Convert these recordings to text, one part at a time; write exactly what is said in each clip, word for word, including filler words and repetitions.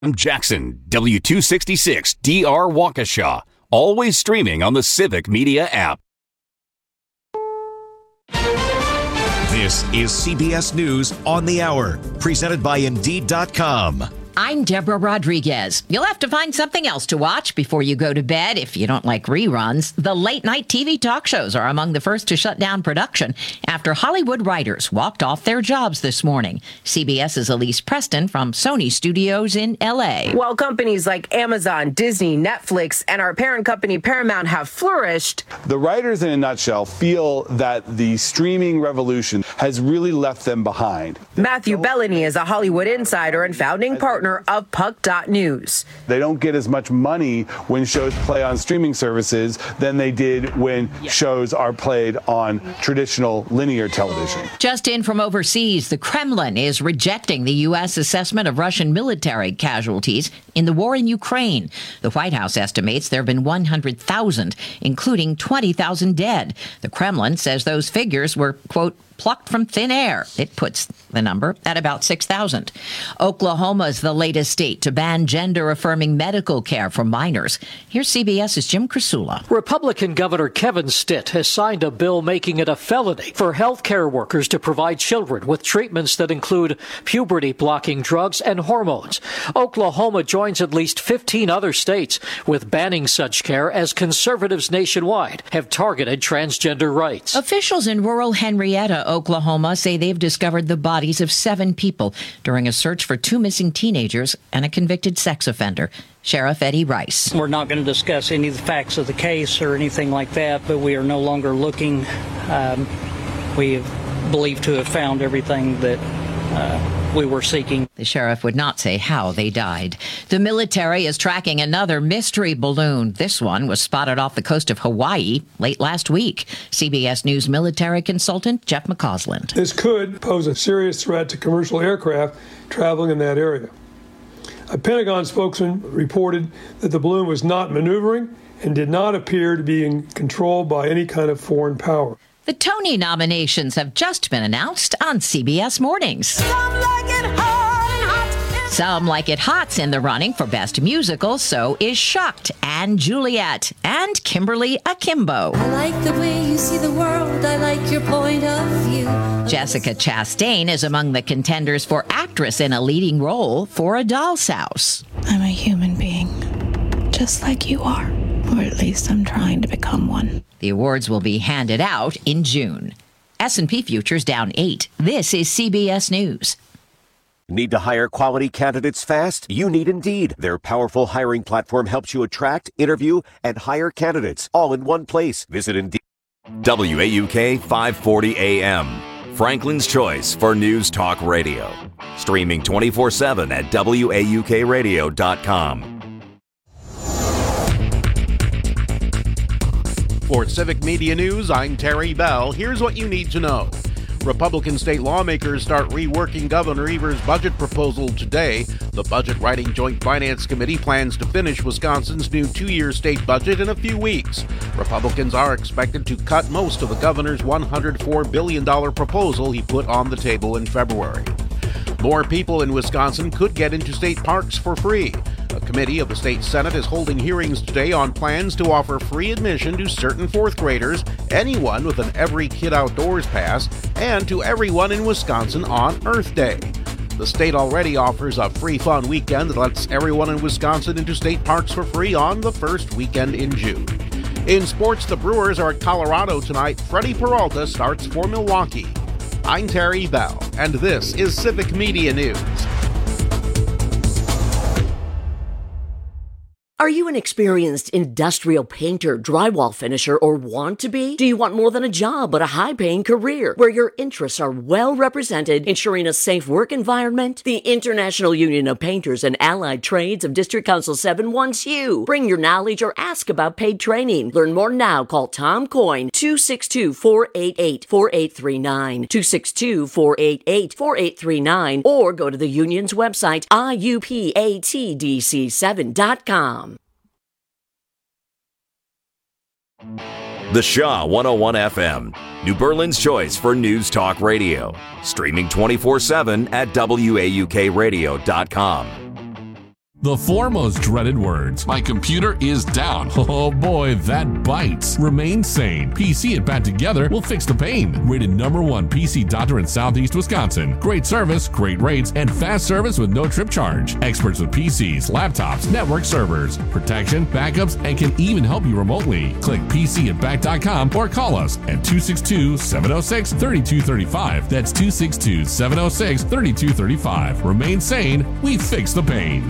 I'm Jackson, W two sixty-six D R Waukesha, always streaming on the Civic Media app. This is C B S News on the Hour, presented by Indeed dot com. I'm Deborah Rodriguez. You'll have to find something else to watch before you go to bed if you don't like reruns. The late-night T V talk shows are among the first to shut down production after Hollywood writers walked off their jobs this morning. CBS's Elise Preston from Sony Studios in L A. While companies like Amazon, Disney, Netflix, and our parent company Paramount have flourished, the writers in a nutshell feel that the streaming revolution has really left them behind. Matthew Bellany is a Hollywood insider and founding partner of Puck dot News. They don't get as much money when shows play on streaming services than they did when yes. shows are played on traditional linear television. Just in from overseas, the Kremlin is rejecting the U S assessment of Russian military casualties in the war in Ukraine. The White House estimates there have been one hundred thousand, including twenty thousand dead. The Kremlin says those figures were, quote, plucked from thin air. It puts the number at about six thousand. Oklahoma is the latest state to ban gender-affirming medical care for minors. Here's CBS's Jim Krasula. Republican Governor Kevin Stitt has signed a bill making it a felony for health care workers to provide children with treatments that include puberty-blocking drugs and hormones. Oklahoma joins at least fifteen other states with banning such care as conservatives nationwide have targeted transgender rights. Officials in rural Henrietta, Oklahoma, say they've discovered the bodies of seven people during a search for two missing teenagers and a convicted sex offender. Sheriff Eddie Rice. We're not going to discuss any of the facts of the case or anything like that, but we are no longer looking. Um, we believe to have found everything that uh, we were seeking. The sheriff would not say how they died. The military is tracking another mystery balloon. This one was spotted off the coast of Hawaii late last week. C B S News military consultant Jeff McCausland. This could pose a serious threat to commercial aircraft traveling in that area. A Pentagon spokesman reported that the balloon was not maneuvering and did not appear to be controlled by any kind of foreign power. The Tony nominations have just been announced on C B S Mornings. Some like it hot and hot. Some Like It Hot's in the running for Best Musical, so is Shucked and Juliet and Kimberly Akimbo. I like the way you see the world. I like your point of view. Jessica Chastain is among the contenders for actress in a leading role for A Doll's House. I'm a human being, just like you are. Or at least I'm trying to become one. The awards will be handed out in June. S and P futures down eight. This is C B S News. Need to hire quality candidates fast? You need Indeed. Their powerful hiring platform helps you attract, interview, and hire candidates all in one place. Visit Indeed. W A U K five forty A M. Franklin's Choice for News Talk Radio. Streaming twenty-four seven at W A U K radio dot com. For Civic Media News, I'm Terry Bell. Here's what you need to know. Republican state lawmakers start reworking Governor Evers' budget proposal today. The Budget Writing Joint Finance Committee plans to finish Wisconsin's new two-year state budget in a few weeks. Republicans are expected to cut most of the governor's one hundred four billion dollars proposal he put on the table in February. More people in Wisconsin could get into state parks for free. A committee of the state Senate is holding hearings today on plans to offer free admission to certain fourth graders, anyone with an Every Kid Outdoors pass, and to everyone in Wisconsin on Earth Day. The state already offers a free fun weekend that lets everyone in Wisconsin into state parks for free on the first weekend in June. In sports, the Brewers are at Colorado tonight. Freddie Peralta starts for Milwaukee. I'm Terry Bell, and this is Civic Media News. Are you an experienced industrial painter, drywall finisher, or want to be? Do you want more than a job, but a high-paying career where your interests are well represented, ensuring a safe work environment? The International Union of Painters and Allied Trades of District Council seven wants you. Bring your knowledge or ask about paid training. Learn more now. Call Tom Coyne, two six two, four eight eight, four eight three nine, two six two, four eight eight, four eight three nine, or go to the union's website, I U P A T D C seven dot com. The Shaw one oh one F M, New Berlin's choice for News Talk Radio. Streaming twenty-four seven at W A U K radio dot com. The four most dreaded words. My computer is down. Oh boy, that bites. Remain sane. P C and Pat together will fix the pain. Rated number one P C doctor in Southeast Wisconsin. Great service, great rates, and fast service with no trip charge. Experts with P Cs, laptops, network servers, protection, backups, and can even help you remotely. Click P C and Back dot com or call us at two six two, seven oh six, three two three five. That's two six two, seven oh six, three two three five. Remain sane. We fix the pain.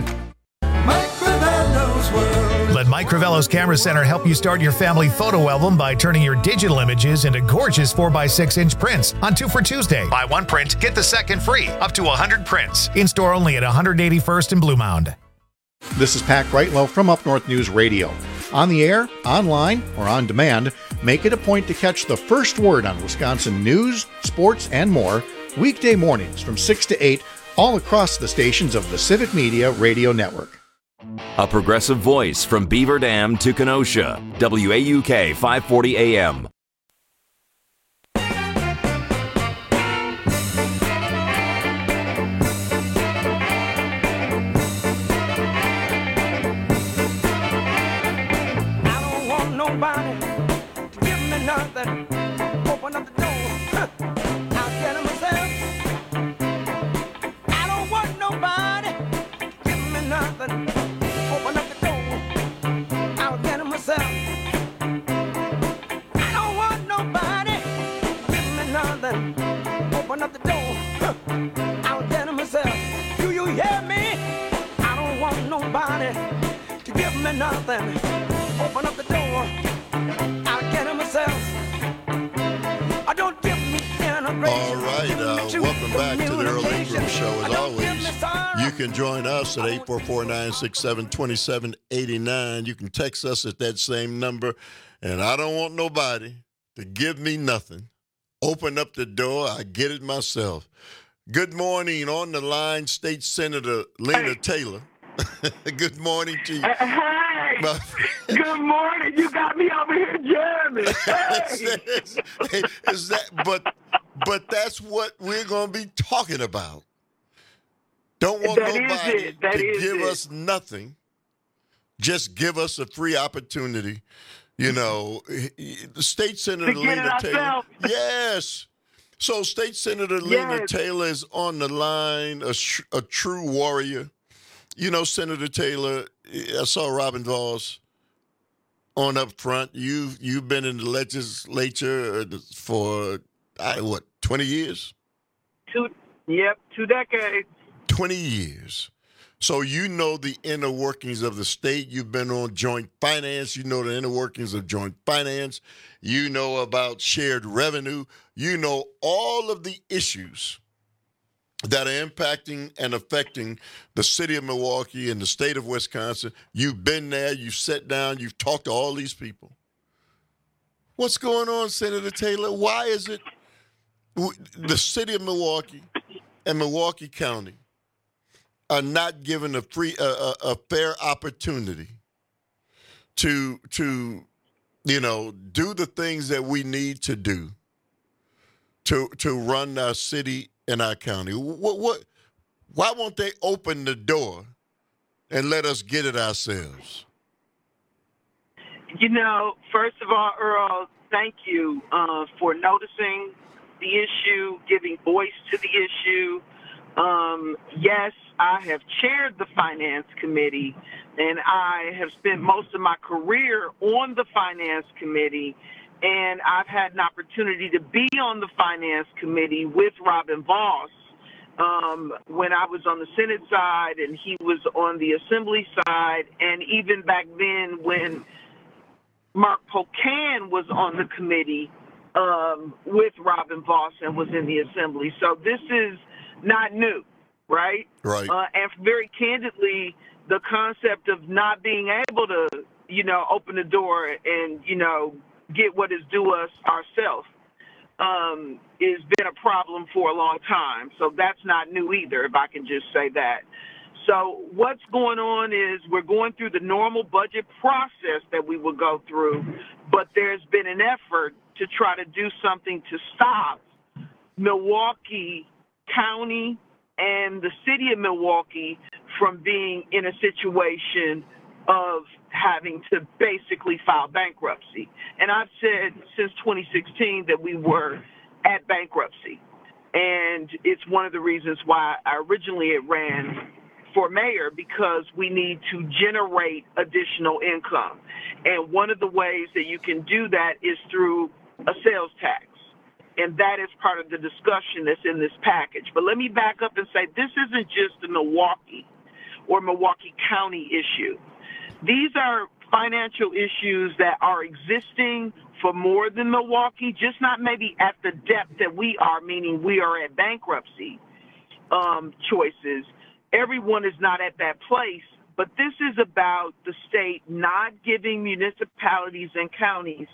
Let Mike Crivello's Camera Center help you start your family photo album by turning your digital images into gorgeous four by six inch prints on Two for Tuesday. Buy one print, get the second free. Up to one hundred prints. In-store only at one eighty-first and Blue Mound. This is Pat Brightwell from Up North News Radio. On the air, online, or on demand, make it a point to catch the first word on Wisconsin news, sports, and more weekday mornings from six to eight all across the stations of the Civic Media Radio Network. A progressive voice from Beaver Dam to Kenosha. W A U K five forty A M. I don't want nobody to give me nothing. Open up the door. I'll get it myself. I don't want nobody to give me nothing. Open up the door, I'll get it myself. I don't want nobody, give me nothing. Open up the door, I'll get it myself. Do you hear me? I don't want nobody to give me nothing. Open up the door, I'll get it myself. I don't give me integration. All right, uh, welcome back to the Earl Ingram Show. As always, you can join us at eight four four, nine six seven, two seven eight nine. You can text us at that same number. And I don't want nobody to give me nothing. Open up the door, I get it myself. Good morning. On the line, State Senator Lena hey. Taylor. Good morning to you. Hey, good morning. You got me over here jamming. Hey. hey, is that, but, but that's what we're going to be talking about. Don't want that nobody to give it. us nothing. Just give us a free opportunity. You know, the State Senator Lena Taylor. Yes. So State Senator yes. Lena Taylor is on the line, a, a true warrior. You know, Senator Taylor, I saw Robin Voss on up front. You've, you've been in the legislature for, I, what, twenty years? Two, yep, two decades. twenty years. So you know the inner workings of the state. You've been on joint finance. You know the inner workings of joint finance. You know about shared revenue. You know all of the issues that are impacting and affecting the city of Milwaukee and the state of Wisconsin. You've been there. You've sat down. You've talked to all these people. What's going on, Senator Taylor? Why is it the city of Milwaukee and Milwaukee County are not given a free, a, a, a fair opportunity to, to, you know, do the things that we need to do to to run our city and our county? What, what, why won't they open the door and let us get it ourselves? You know, first of all, Earl, thank you uh, for noticing the issue, giving voice to the issue. Um, yes, I have chaired the Finance Committee, and I have spent most of my career on the Finance Committee, and I've had an opportunity to be on the Finance Committee with Robin Voss um, when I was on the Senate side and he was on the Assembly side, and even back then when Mark Pocan was on the committee um, with Robin Voss and was in the Assembly. So this is not new, right? Right. Uh, and very candidly, the concept of not being able to, you know, open the door and, you know, get what is due us ourselves um, has been a problem for a long time. So that's not new either, if I can just say that. So what's going on is we're going through the normal budget process that we will go through, but there's been an effort to try to do something to stop Milwaukee County and the city of Milwaukee from being in a situation of having to basically file bankruptcy. And I've said since twenty sixteen that we were at bankruptcy. And it's one of the reasons why I originally ran for mayor, because we need to generate additional income. And one of the ways that you can do that is through a sales tax. And that is part of the discussion that's in this package. But let me back up and say this isn't just a Milwaukee or Milwaukee County issue. These are financial issues that are existing for more than Milwaukee, just not maybe at the depth that we are, meaning we are at bankruptcy um, choices. Everyone is not at that place, but this is about the state not giving municipalities and counties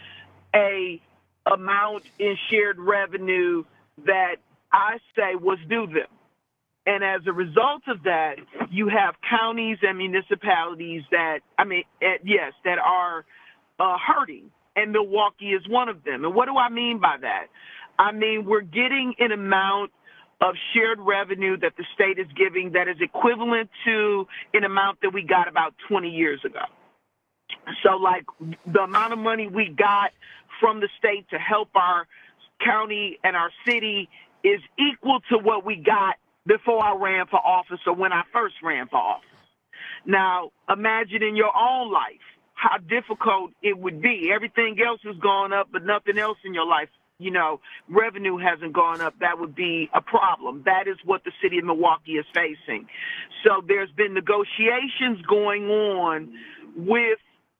a amount in shared revenue that I say was due them. And as a result of that, you have counties and municipalities that, I mean, uh, yes, that are uh, hurting, and Milwaukee is one of them. And what do I mean by that? I mean, we're getting an amount of shared revenue that the state is giving that is equivalent to an amount that we got about twenty years ago. So, like, the amount of money we got from the state to help our county and our city is equal to what we got before I ran for office or when I first ran for office. Now, imagine in your own life how difficult it would be. Everything else has gone up, but nothing else in your life, you know, revenue hasn't gone up. That would be a problem. That is what the city of Milwaukee is facing. So there's been negotiations going on with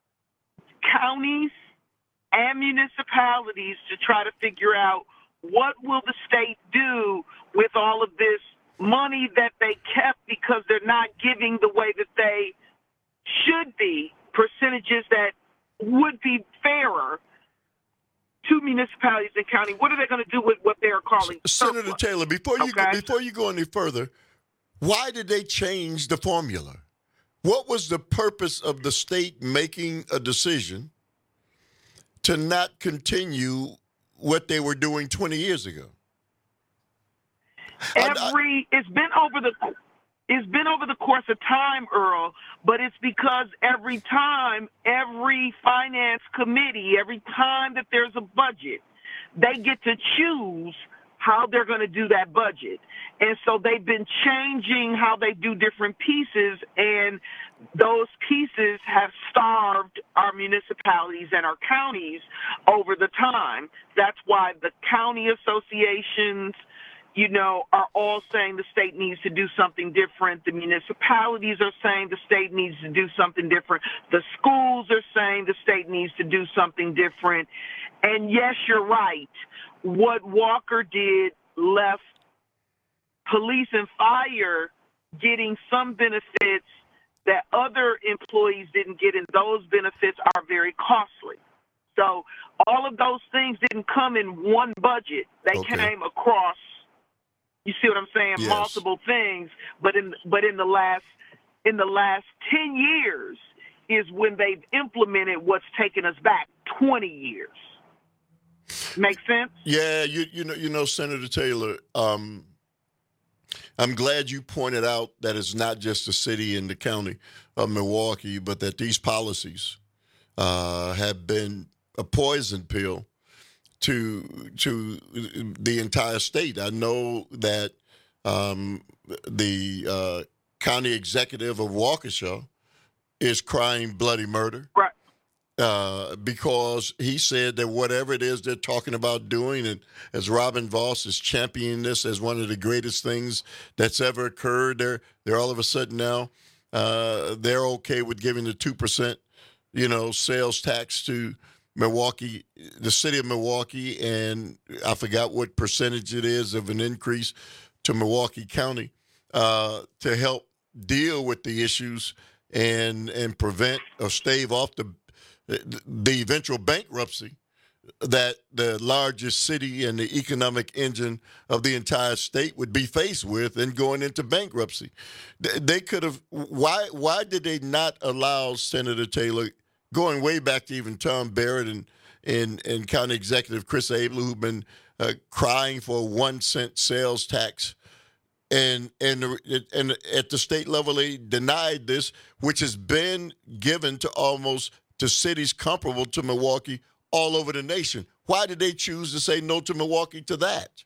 counties and municipalities to try to figure out what will the state do with all of this money that they kept because they're not giving the way that they should be, percentages that would be fairer to municipalities and county. What are they going to do with what they are calling Senator surplus? Taylor, before you Okay. go, before you go any further, why did they change the formula? What was the purpose of the state making a decision to not continue what they were doing twenty years ago? Every it's been over the it's been over the course of time, Earl, but it's because every time, every finance committee, every time that there's a budget, they get to choose how they're going to do that budget. And so they've been changing how they do different pieces, and those pieces have starved our municipalities and our counties over the time. That's why the county associations, you know, are all saying the state needs to do something different. The municipalities are saying the state needs to do something different. The schools are saying the state needs to do something different. And yes, you're right. What Walker did left police and fire getting some benefits that other employees didn't get, and those benefits are very costly. So all of those things didn't come in one budget. They Okay. came across, you see what I'm saying, Yes. multiple things. But in but in the last in the last ten years is when they've implemented what's taken us back twenty years. Make sense? Yeah, you you know you know Senator Taylor, um, I'm glad you pointed out that it's not just the city and the county of Milwaukee, but that these policies uh, have been a poison pill to to the entire state. I know that um, the uh, county executive of Waukesha is crying bloody murder. Right. Uh, because he said that whatever it is they're talking about doing, and as Robin Voss is championing this as one of the greatest things that's ever occurred, they're they're all of a sudden now uh, they're okay with giving the two percent, you know, sales tax to Milwaukee, the city of Milwaukee, and I forgot what percentage it is of an increase to Milwaukee County uh, to help deal with the issues and and prevent or stave off the the eventual bankruptcy that the largest city and the economic engine of the entire state would be faced with and going into bankruptcy. They could have, why why did they not allow Senator Taylor, going way back to even Tom Barrett and, and, and County Executive Chris Abler, who've been uh, crying for a one cent sales tax And and and at the state level, they denied this, which has been given to almost to cities comparable to Milwaukee all over the nation. Why did they choose to say no to Milwaukee to that?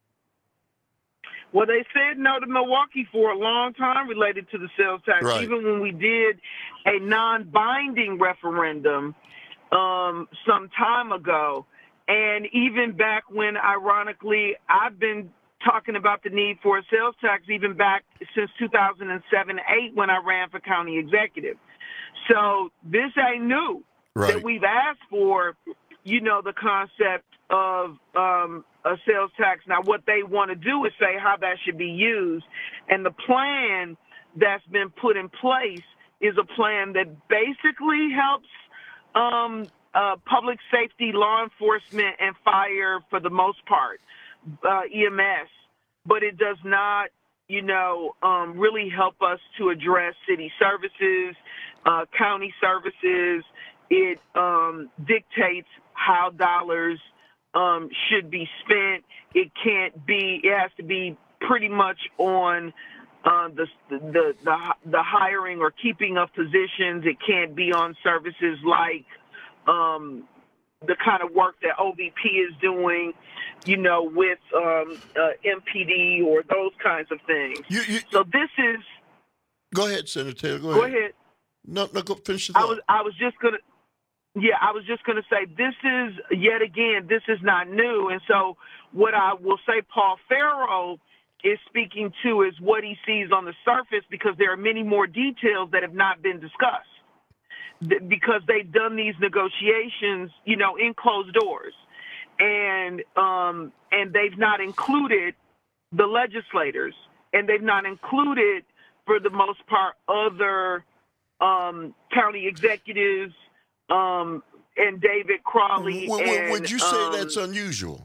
Well, they said no to Milwaukee for a long time related to the sales tax. Right. Even when we did a non-binding referendum um, some time ago, and even back when, ironically, I've been talking about the need for a sales tax even back since two thousand seven eight when I ran for county executive. So this ain't new. Right. That we've asked for, you know, the concept of um, a sales tax. Now, what they want to do is say how that should be used. And the plan that's been put in place is a plan that basically helps um, uh, public safety, law enforcement, and fire for the most part. Uh, E M S, but it does not, you know, um, really help us to address city services, uh, county services. It um, dictates how dollars um, should be spent. It can't be. It has to be pretty much on uh, the, the the the hiring or keeping of positions. It can't be on services like Um, the kind of work that O V P is doing, you know, with um, uh, M P D or those kinds of things. You, you, so this is. Go ahead, Senator Taylor. Go, Go ahead. ahead. No, no, go finish your I thought. was, I was just gonna. Yeah, I was just gonna say this is yet again. This is not new, and so what I will say, Paul Farrow is speaking to is what he sees on the surface, because there are many more details that have not been discussed. Because they've done these negotiations, you know, in closed doors, and um, and they've not included the legislators, and they've not included, for the most part, other um, county executives um, and David Crawley. W- w- and, would you say um, that's unusual?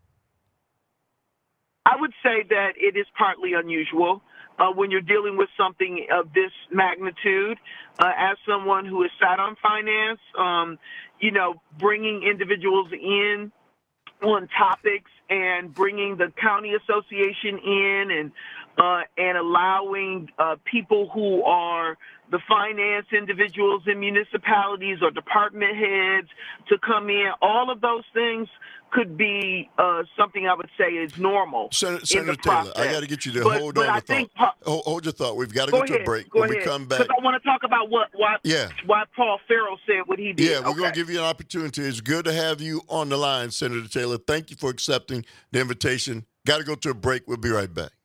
I would say that it is partly unusual. Uh, when you're dealing with something of this magnitude, uh, as someone who has sat on finance, um, you know, bringing individuals in on topics and bringing the county association in and uh, and allowing uh, people who are the finance individuals in municipalities or department heads to come in, all of those things could be uh, something I would say is normal. Senator, in Senator the Taylor, process. I got to get you to But- hold but on I the think thought. Hold, hold your thought. We've got to Go go to a ahead, break. Go when ahead. we come back, Because I want to talk about what why, Yeah. why Paul Farrow said what he did. yeah, we're Okay. going to give you an opportunity. It's good to have you on the line, Senator Taylor. Thank you for accepting the invitation. Got to go to a break. We'll be right back.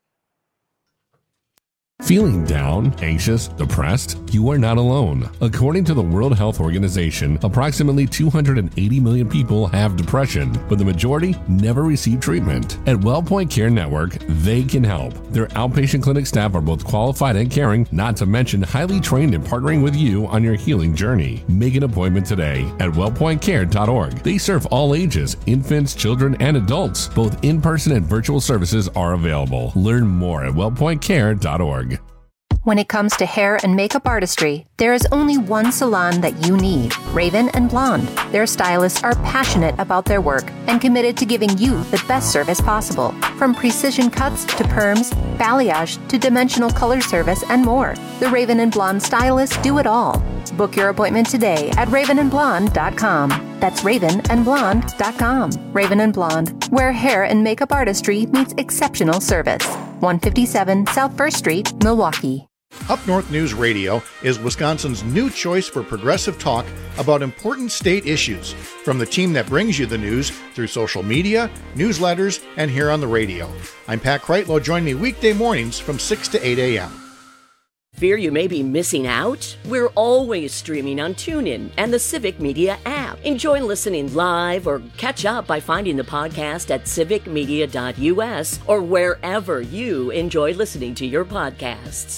Feeling down, anxious, depressed? You are not alone. According to the World Health Organization, approximately two hundred eighty million people have depression, but the majority never receive treatment. At WellPoint Care Network, they can help. Their outpatient clinic staff are both qualified and caring, not to mention highly trained in partnering with you on your healing journey. Make an appointment today at wellpoint care dot org. They serve all ages, infants, children, and adults. Both in-person and virtual services are available. Learn more at wellpoint care dot org. When it comes to hair and makeup artistry, there is only one salon that you need, Raven and Blonde. Their stylists are passionate about their work and committed to giving you the best service possible. From precision cuts to perms, balayage to dimensional color service, and more. The Raven and Blonde stylists do it all. Book your appointment today at raven and blonde dot com. That's raven and blonde dot com. Raven and Blonde, where hair and makeup artistry meets exceptional service. one fifty-seven South First Street, Milwaukee. Up North News Radio is Wisconsin's new choice for progressive talk about important state issues, from the team that brings you the news through social media, newsletters, and here on the radio. I'm Pat Kreitlow. Join me weekday mornings from six to eight a.m. Fear you may be missing out? We're always streaming on TuneIn and the Civic Media app. Enjoy listening live or catch up by finding the podcast at civic media dot u s or wherever you enjoy listening to your podcasts.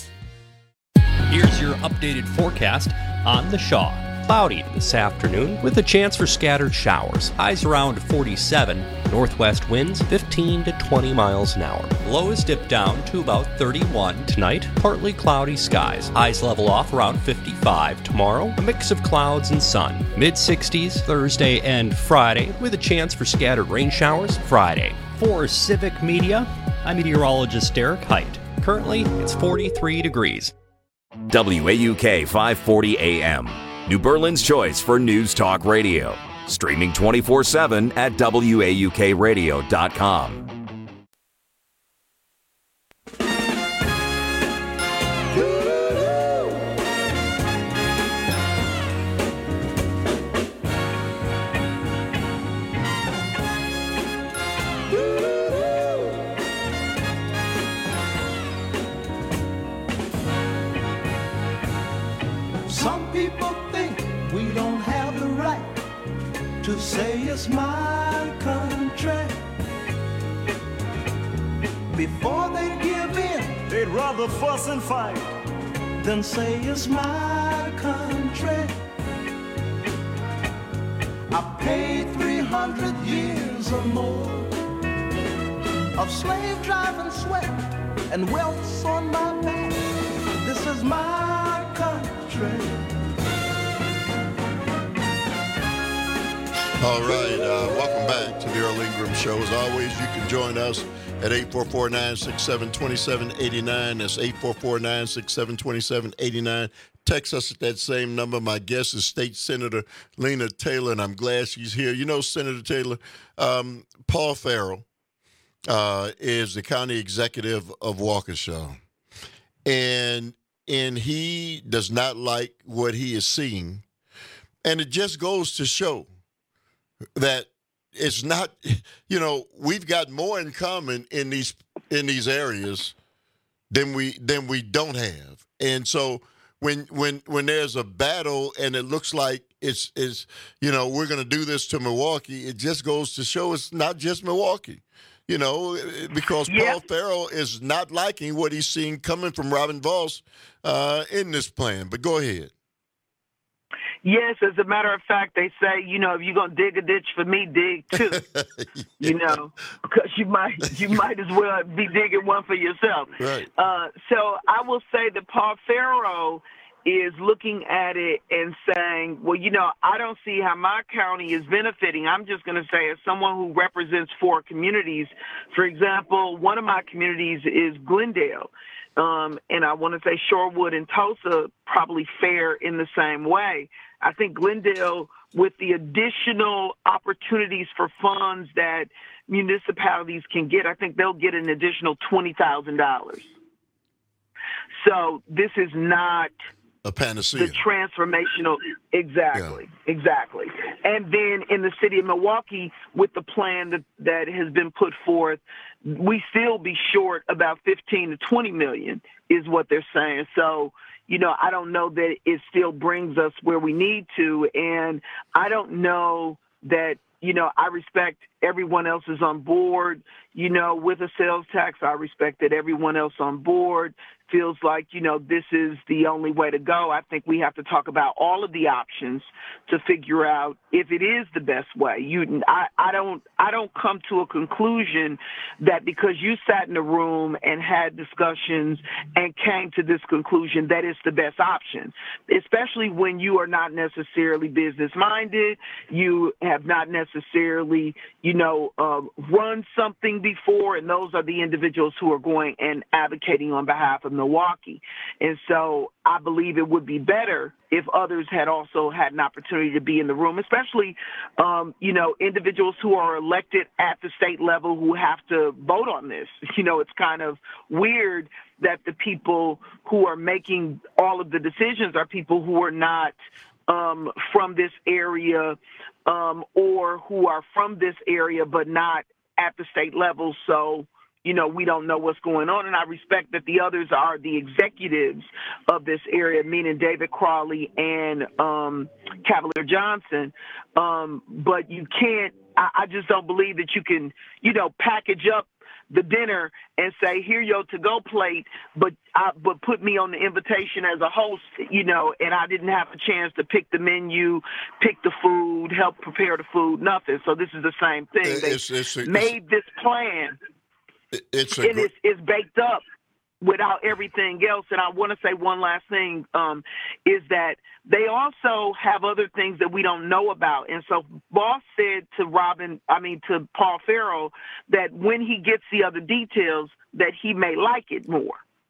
Here's your updated forecast on the Shaw. Cloudy this afternoon with a chance for scattered showers. Highs around forty-seven. Northwest winds fifteen to twenty miles an hour. Lows dip down to about thirty-one. Tonight, partly cloudy skies. Highs level off around fifty-five. Tomorrow, a mix of clouds and sun. mid sixties Thursday and Friday with a chance for scattered rain showers Friday. For Civic Media, I'm meteorologist Derek Height. Currently, it's forty-three degrees. W A U K five forty A M, New Berlin's choice for News Talk Radio. Streaming twenty-four seven at W A U K radio dot com. Some people think we don't have the right to say it's my country. Before they give in, they'd rather fuss and fight than say it's my country. I paid three hundred years or more of slave driving sweat and welts on my back. This is my country. All right, uh, welcome back to the Earl Ingram Show. As always, you can join us at eight four four, nine six seven, two seven eight nine. That's eight four four, nine six seven, two seven eight nine. Text us at that same number. My guest is State Senator Lena Taylor, and I'm glad she's here. You know, Senator Taylor, um, Paul Farrell uh, is the county executive of Waukesha, and and he does not like what he is seeing. And it just goes to show that it's not, you know, we've got more in common in these in these areas than we than we don't have. And so when when when there's a battle and it looks like it's is you know, we're going to do this to Milwaukee, it just goes to show it's not just Milwaukee. You know, because yep. Paul Farrell is not liking what he's seeing coming from Robin Vos uh, in this plan. But go ahead. Yes, as a matter of fact, they say, you know, if you're going to dig a ditch for me, dig two. yeah. You know, because you might you might as well be digging one for yourself. Right. Uh, so I will say that Paul Farrell is looking at it and saying, well, you know, I don't see how my county is benefiting. I'm just going to say, as someone who represents four communities, for example, one of my communities is Glendale. Um, and I want to say Shorewood and Tulsa probably fare in the same way. I think Glendale, with the additional opportunities for funds that municipalities can get, I think they'll get an additional twenty thousand dollars. So this is not a panacea. The transformational, exactly, yeah. exactly. And then in the city of Milwaukee, with the plan that, that has been put forth, we still be short about fifteen to twenty million is what they're saying. So, you know, I don't know that it still brings us where we need to. And I don't know that, you know, I respect everyone else is on board, you know, with a sales tax. I respect that everyone else on board feels like, you know, this is the only way to go. I think we have to talk about all of the options to figure out if it is the best way. You, I, I don't, I don't come to a conclusion that because you sat in a room and had discussions and came to this conclusion that it's the best option, especially when you are not necessarily business minded. You have not necessarily, you know, uh, run something before, and those are the individuals who are going and advocating on behalf of Milwaukee. And so I believe it would be better if others had also had an opportunity to be in the room, especially, um, you know, individuals who are elected at the state level who have to vote on this. You know, it's kind of weird that the people who are making all of the decisions are people who are not um, from this area um, or who are from this area but not at the state level. So, you know, we don't know what's going on. And I respect that the others are the executives of this area, meaning David Crawley and um, Cavalier Johnson. Um, but you can't, I, I just don't believe that you can, you know, package up the dinner and say, here your to-go plate, but I, but put me on the invitation as a host, you know, and I didn't have a chance to pick the menu, pick the food, help prepare the food, nothing. So this is the same thing. They it's, it's, it's, made this plan. It's a and it's, it's baked up without everything else. And I want to say one last thing, um, is that they also have other things that we don't know about. And so Boss said to Robin, I mean, to Paul Farrell, that when he gets the other details, that he may like it more.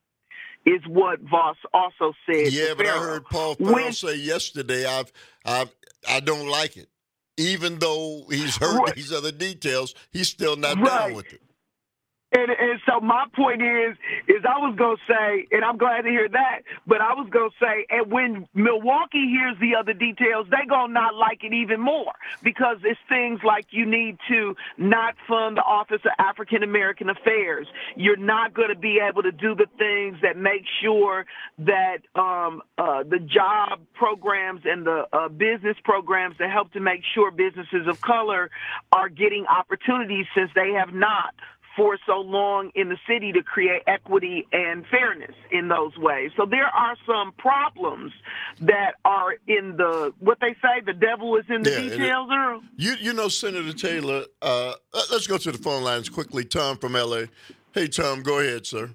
is what Voss also said. Yeah, but Farrell. I heard Paul Farrell when, say yesterday, I've, I've, I don't like it. Even though he's heard right. these other details, he's still not right. down with it. And, and so my point is, is I was going to say, and I'm glad to hear that, but I was going to say, and when Milwaukee hears the other details, they're going to not like it even more, because it's things like you need to not fund the Office of African American Affairs. You're not going to be able to do the things that make sure that um, uh, the job programs and the uh, business programs that help to make sure businesses of color are getting opportunities, since they have not for so long in the city to create equity and fairness in those ways. So there are some problems that are in the, what they say, the devil is in the yeah, details, Earl. You, you know, Senator Taylor, uh, let's go to the phone lines quickly. Tom from L A. Hey, Tom, go ahead, sir.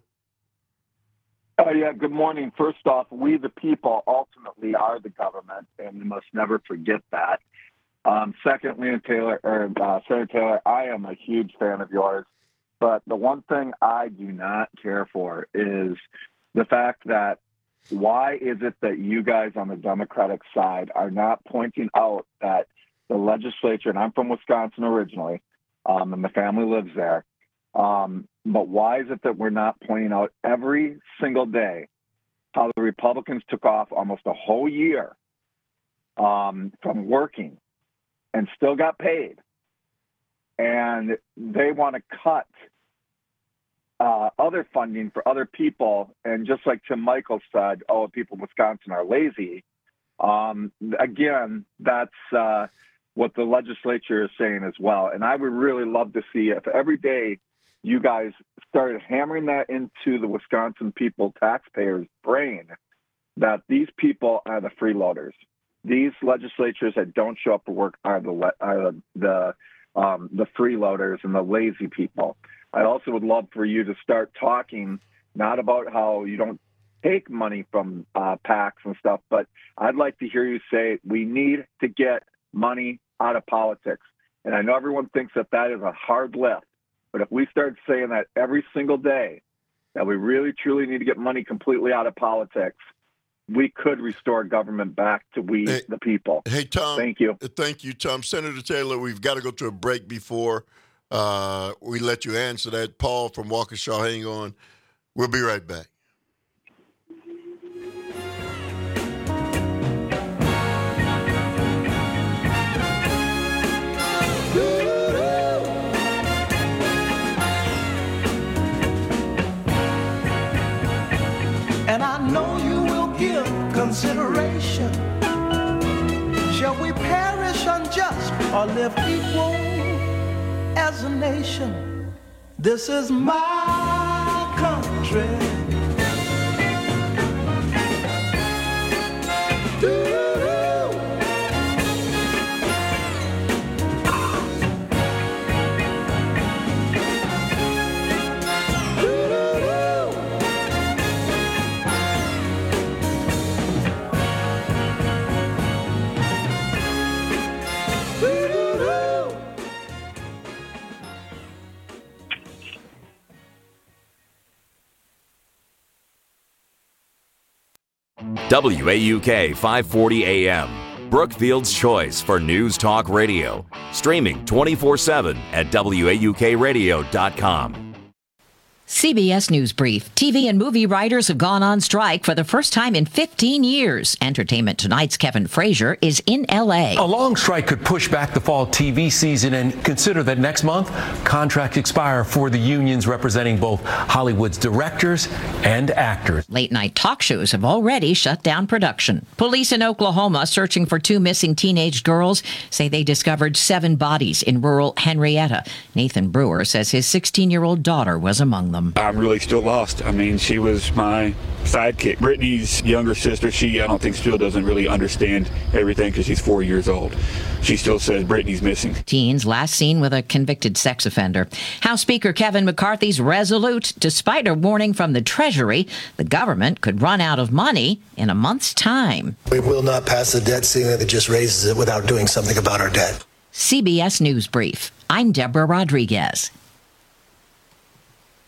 Uh, yeah, good morning. First off, we the people ultimately are the government, and we must never forget that. Um, secondly, Taylor, or, uh, Senator Taylor, I am a huge fan of yours. But the one thing I do not care for is the fact that why is it that you guys on the Democratic side are not pointing out that the legislature, and I'm from Wisconsin originally, um, and the family lives there, um, but why is it that we're not pointing out every single day how the Republicans took off almost a whole year um, from working and still got paid? And they want to cut uh, other funding for other people. And just like Tim Michael said, oh, people in Wisconsin are lazy. Um, again, that's uh, what the legislature is saying as well. And I would really love to see if every day you guys started hammering that into the Wisconsin people, taxpayers' brain, that these people are the freeloaders. These legislatures that don't show up for work are the are the, the Um, the freeloaders and the lazy people. I also would love for you to start talking not about how you don't take money from uh, PACs and stuff, but I'd like to hear you say we need to get money out of politics. And I know everyone thinks that that is a hard lift, but if we start saying that every single day, that we really truly need to get money completely out of politics, we could restore government back to we, hey, the people. Hey, Tom. Thank you. Thank you, Tom. Senator Taylor, we've got to go to a break before uh, we let you answer that. Paul from Waukesha, hang on. We'll be right back. And I know you will give consideration. Shall we perish unjust or live equal as a nation? This is my country. W A U K five forty A M, Brookfield's choice for News Talk Radio. Streaming twenty-four seven at W A U K radio dot com. C B S News Brief. T V and movie writers have gone on strike for the first time in fifteen years. Entertainment Tonight's Kevin Frazier is in L A. A long strike could push back the fall T V season, and consider that next month, contracts expire for the unions representing both Hollywood's directors and actors. Late-night talk shows have already shut down production. Police in Oklahoma searching for two missing teenage girls say they discovered seven bodies in rural Henrietta. Nathan Brewer says his sixteen-year-old daughter was among them. I'm really still lost. I mean, she was my sidekick. Brittany's younger sister, she, I don't think, still doesn't really understand everything because she's four years old. She still says Brittany's missing. Teens last seen with a convicted sex offender. House Speaker Kevin McCarthy's resolute, despite a warning from the Treasury, the government could run out of money in a month's time. We will not pass a debt ceiling that just raises it without doing something about our debt. C B S News Brief. I'm Deborah Rodriguez.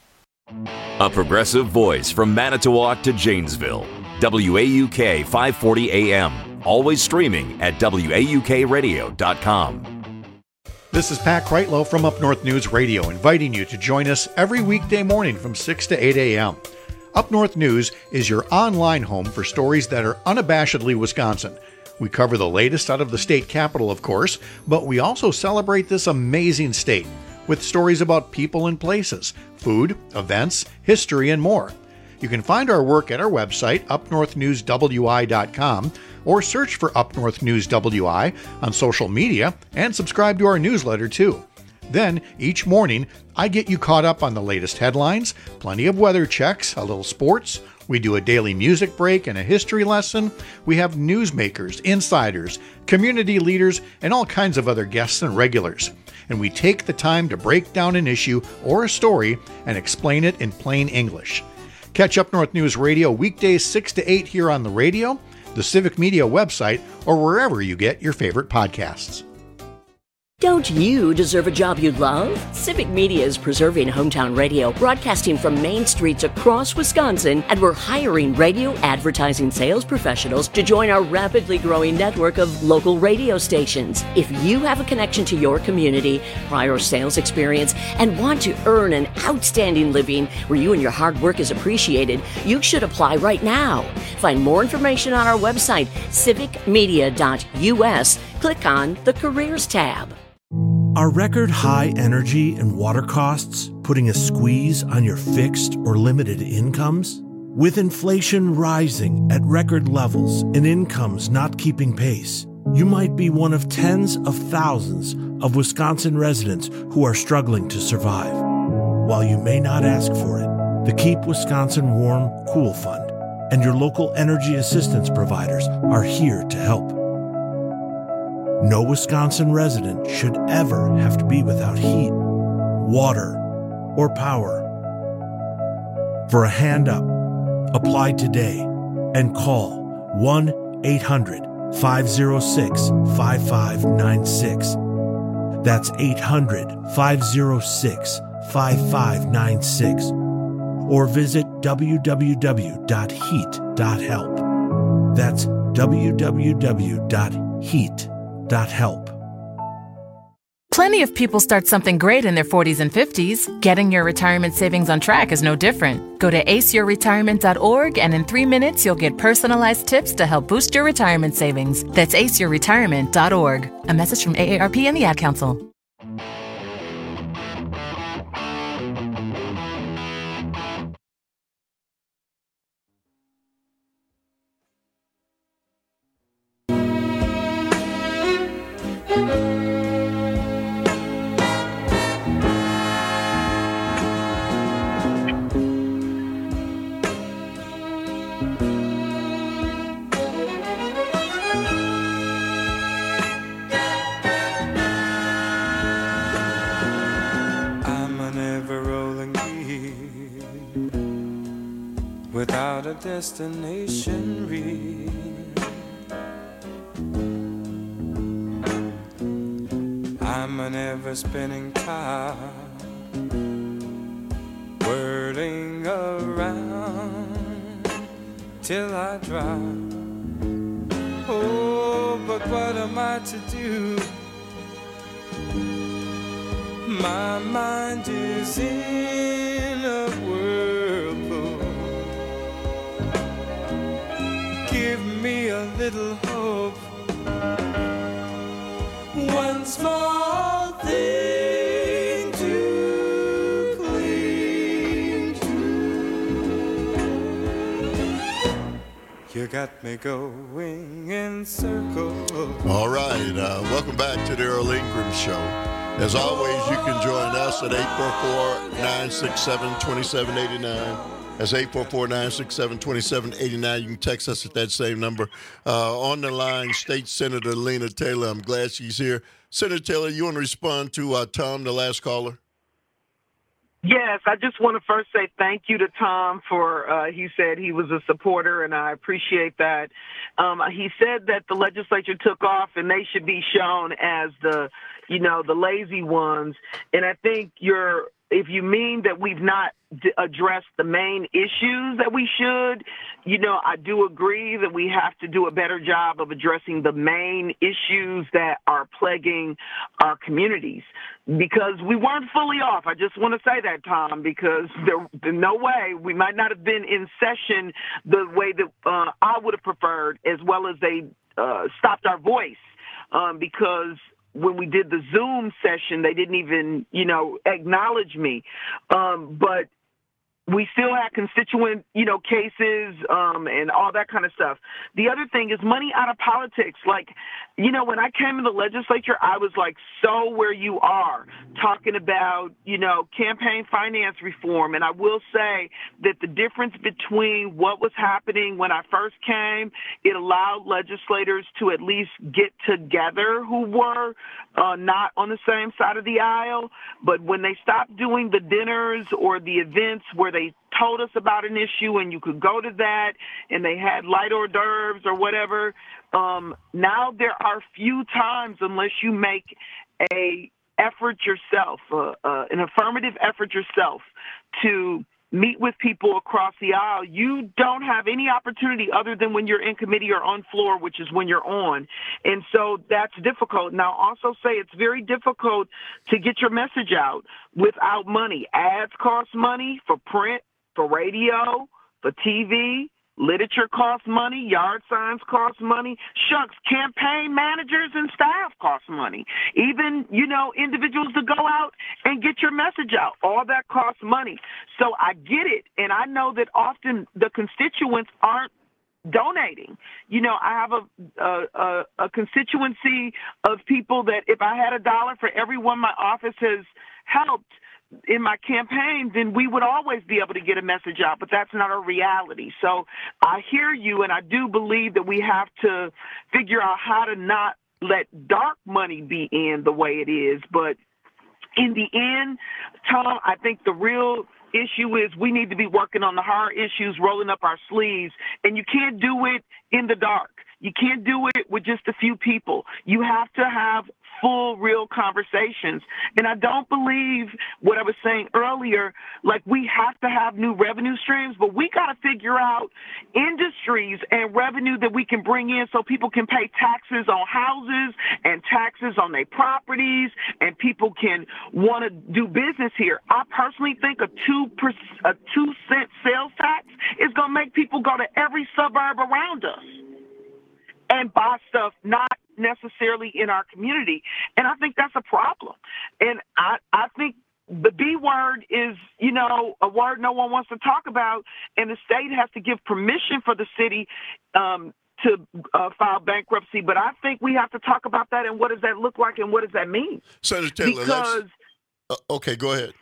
A progressive voice from Manitowoc to Janesville. W A U K five forty A M. Always streaming at W A U K radio dot com. This is Pat Kreitlow from Up North News Radio, inviting you to join us every weekday morning from six to eight a.m. Up North News is your online home for stories that are unabashedly Wisconsin. We cover the latest out of the state capital, of course, but we also celebrate this amazing state with stories about people and places, food, events, history, and more. You can find our work at our website, up north news w i dot com, or search for Up North News W I on social media and subscribe to our newsletter too. Then, each morning, I get you caught up on the latest headlines, plenty of weather checks, a little sports. We do a daily music break and a history lesson. We have newsmakers, insiders, community leaders, and all kinds of other guests and regulars. And we take the time to break down an issue or a story and explain it in plain English. Catch Up North News Radio weekdays six to eight here on the radio, the Civic Media website, or wherever you get your favorite podcasts. Don't you deserve a job you love? Civic Media is preserving hometown radio, broadcasting from main streets across Wisconsin, and we're hiring radio advertising sales professionals to join our rapidly growing network of local radio stations. If you have a connection to your community, prior sales experience, and want to earn an outstanding living where you and your hard work is appreciated, you should apply right now. Find more information on our website, civic media dot u s. Click on the Careers tab. Are record high energy and water costs putting a squeeze on your fixed or limited incomes? With inflation rising at record levels and incomes not keeping pace, you might be one of tens of thousands of Wisconsin residents who are struggling to survive. While you may not ask for it, the Keep Wisconsin Warm Cool Fund and your local energy assistance providers are here to help. No Wisconsin resident should ever have to be without heat, water, or power. For a hand up, apply today and call one eight hundred five oh six five five nine six. That's eight hundred five oh six five five nine six. Or visit w w w dot heat dot help. That's w w w dot heat dot help. Dot help. Plenty of people start something great in their forties and fifties. Getting your retirement savings on track is no different. Go to ace your retirement dot org and in three minutes you'll get personalized tips to help boost your retirement savings. That's ace your retirement dot org. A message from A A R P and the Ad Council. Without a destination real, I'm an ever-spinning top, whirling around till I drop. Oh, but what am I to do? My mind is in a whirlpool. Give me a little hope. One small thing to cling to. You got me going in circles. All right, uh, welcome back to the Earl Ingram Show. As always, you can join us at eight four four, nine six seven, two seven eight nine. That's eight four four, nine six seven, two seven eight nine. You can text us at that same number. Uh, on the line, State Senator Lena Taylor. I'm glad she's here. Senator Taylor, you want to respond to uh, Tom, the last caller? Yes, I just want to first say thank you to Tom for, uh, he said he was a supporter, and I appreciate that. Um, he said that the legislature took off and they should be shown as the, you know, the lazy ones. And I think you're if you mean that we've not d- addressed the main issues that we should, you know, I do agree that we have to do a better job of addressing the main issues that are plaguing our communities, because we weren't fully off. I just want to say that, Tom, because there, there's no way we might not have been in session the way that uh, I would have preferred, as well as they uh, stopped our voice, um, because when we did the Zoom session, they didn't even, you know, acknowledge me. Um, but we still had constituent, you know, cases um, and all that kind of stuff. The other thing is money out of politics. Like, you know, when I came in the legislature, I was like, so where you are, talking about, you know, campaign finance reform. And I will say that the difference between what was happening when I first came, it allowed legislators to at least get together who were uh, not on the same side of the aisle. But when they stopped doing the dinners or the events where they told us about an issue and you could go to that and they had light hors d'oeuvres or whatever, um, now there are few times, unless you make a effort yourself, uh, uh, an affirmative effort yourself to meet with people across the aisle, you don't have any opportunity other than when you're in committee or on floor, which is when you're on. And so that's difficult. Now, also say it's very difficult to get your message out without money. Ads cost money for print, for radio, for T V. Literature costs money. Yard signs cost money. Shucks, campaign managers and staff cost money. Even, you know, individuals to go out and get your message out. All that costs money. So I get it. And I know that often the constituents aren't donating. You know, I have a, a, a, a constituency of people that if I had a dollar for everyone my office has helped in my campaign, then we would always be able to get a message out, but that's not a reality. So I hear you, and I do believe that we have to figure out how to not let dark money be in the way it is. But in the end, Tom, I think the real issue is we need to be working on the hard issues, rolling up our sleeves, and you can't do it in the dark. You can't do it with just a few people. You have to have full, real conversations. And I don't believe what I was saying earlier, like we have to have new revenue streams, but we got to figure out industries and revenue that we can bring in so people can pay taxes on houses and taxes on their properties, and people can want to do business here. I personally think a two per, a two cent sales tax is going to make people go to every suburb around us and buy stuff not necessarily in our community. And I think that's a problem. And I, I think the B word is, you know, a word no one wants to talk about, and the state has to give permission for the city um, to uh, file bankruptcy. But I think we have to talk about that, and what does that look like, and what does that mean? Senator Taylor, because, uh, okay, go ahead.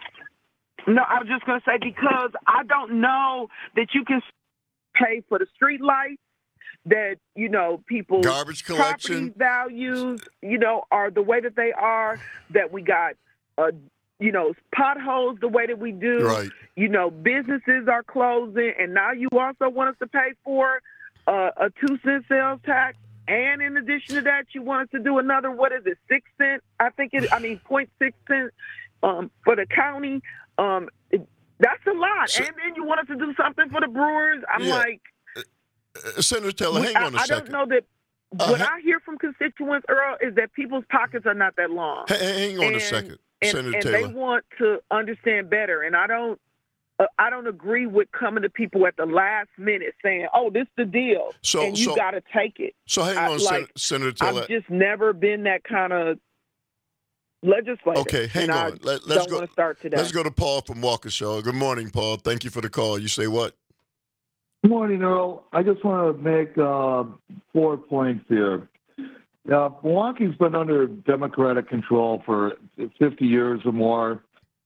No, I was just going to say, because I don't know that you can pay for the street lights, that, you know, people's garbage collection property values, you know, are the way that they are, that we got, uh, you know, potholes the way that we do. Right. You know, businesses are closing, and now you also want us to pay for uh, a two cent sales tax. And in addition to that, you want us to do another, what is it, six cent? I think it, I mean, point six cent um, for the county. Um, it, that's a lot. So, and then you want us to do something for the brewers. I'm yeah. like, Uh, Senator Taylor, hang I, on a I second. don't know that Uh, what ha- I hear from constituents, Earl, is that people's pockets are not that long. H- hang on and, a second, and, Senator and Taylor. they want to understand better. And I don't, uh, I don't agree with coming to people at the last minute saying, "Oh, this is the deal," So- and you so- got to take it. So hang I, on, like, Sen- Senator Taylor. I've just never been that kind of legislator. Okay, hang and on. I Let, let's don't go. want to start today. Let's go to Paul from Waukesha. Good morning, Paul. Thank you for the call. You say what? Good morning, Earl. I just want to make uh, four points here. Uh, Milwaukee's been under Democratic control for fifty years or more.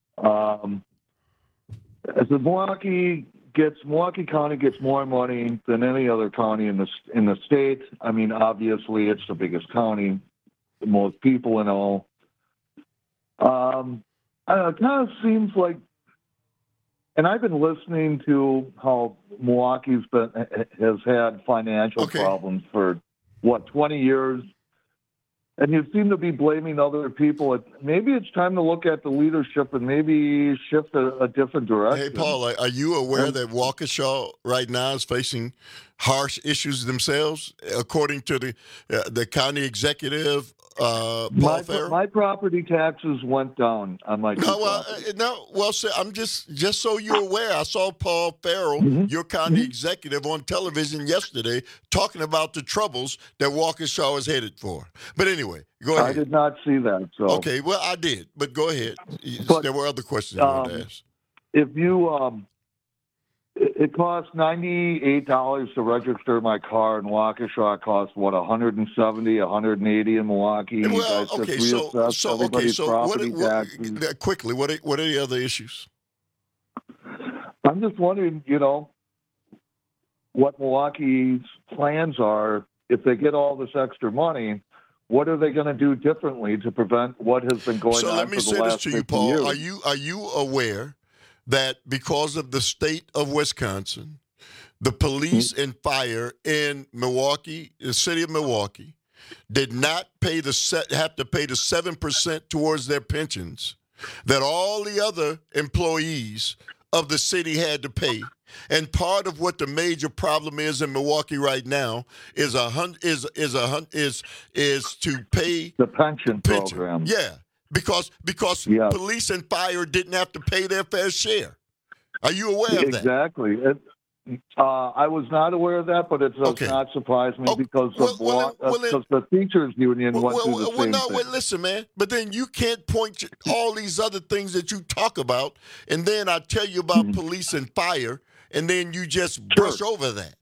Um, as the Milwaukee gets, Milwaukee County gets more money than any other county in the in the state. I mean, obviously, it's the biggest county, the most people and all. Um, I don't know, it kind of seems like. And I've been listening to how Milwaukee's been has had financial okay. problems for what twenty years, and you seem to be blaming other people. Maybe it's time to look at the leadership and maybe shift a, a different direction. Hey, Paul, are you aware that Waukesha right now is facing harsh issues themselves, according to the uh, the county executive, uh, Paul my, Farrell? My property taxes went down on my. No, well, uh, no, well, sir, I'm just just so you're aware. I saw Paul Farrell, mm-hmm. your county mm-hmm. executive, on television yesterday talking about the troubles that Waukesha is headed for. But anyway, go ahead. I did not see that. So okay, well, I did, but go ahead. But, there were other questions I um, wanted to ask. If you, um, it, it costs ninety-eight dollars to register my car in Waukesha. It costs what, one hundred seventy, one hundred eighty in Milwaukee. Well, you guys okay, just so, reassess so everybody's okay, so what, property what, taxes. quickly, what are, what are the other issues? I'm just wondering, you know, what Milwaukee's plans are if they get all this extra money. What are they going to do differently to prevent what has been going so on let me for say the last this to you, fifty Paul. years? Are you are you aware that because of the state of Wisconsin, the police mm-hmm. and fire in Milwaukee, the city of Milwaukee, did not pay the set, have to pay the seven percent towards their pensions that all the other employees of the city had to pay? And part of what the major problem is in Milwaukee right now is a hun- is is a hun- is is to pay the pension, pension. program. Yeah, because because yeah. police and fire didn't have to pay their fair share. Are you aware of exactly. that? Exactly. Uh, I was not aware of that, but it does okay. not surprise me oh, because well, the, well, well, because the teachers union well, went well, through the well, same no, thing. Well, listen, man. But then you can't point to all these other things that you talk about, and then I tell you about mm-hmm. police and fire, and then you just sure. brush over that.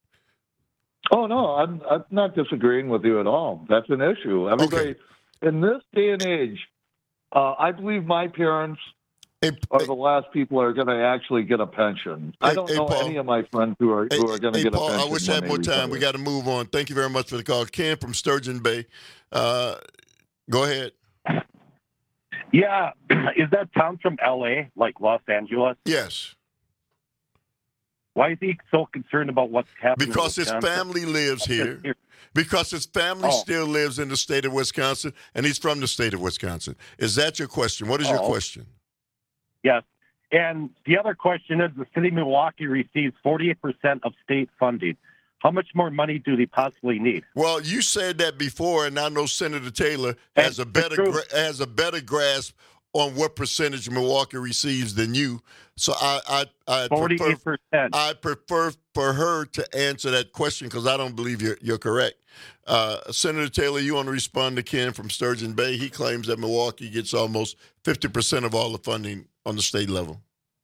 Oh no, I'm I'm not disagreeing with you at all. That's an issue. Everybody okay. in this day and age, uh, I believe my parents. Hey, are hey, the last people who are going to actually get a pension. Hey, I don't hey, know Paul, any of my friends who are who are going to hey, get Paul, a pension. I wish I had more time. retire. We got to move on. Thank you very much for the call. Ken from Sturgeon Bay. Uh, go ahead. Yeah. Is that town from L A, like Los Angeles? Yes. Why is he so concerned about what's happening? Because his family lives here. Because his family oh. still lives in the state of Wisconsin, and he's from the state of Wisconsin. Is that your question? What is oh. your question? Yes. And the other question is the city of Milwaukee receives forty-eight percent of state funding. How much more money do they possibly need? Well, you said that before, and I know Senator Taylor has a better gra- has a better grasp on what percentage Milwaukee receives than you. So I I, I forty-eight percent. I prefer for her to answer that question because I don't believe you're you're correct. Uh, Senator Taylor, you want to respond to Ken from Sturgeon Bay? He claims that Milwaukee gets almost fifty percent of all the funding on the state level.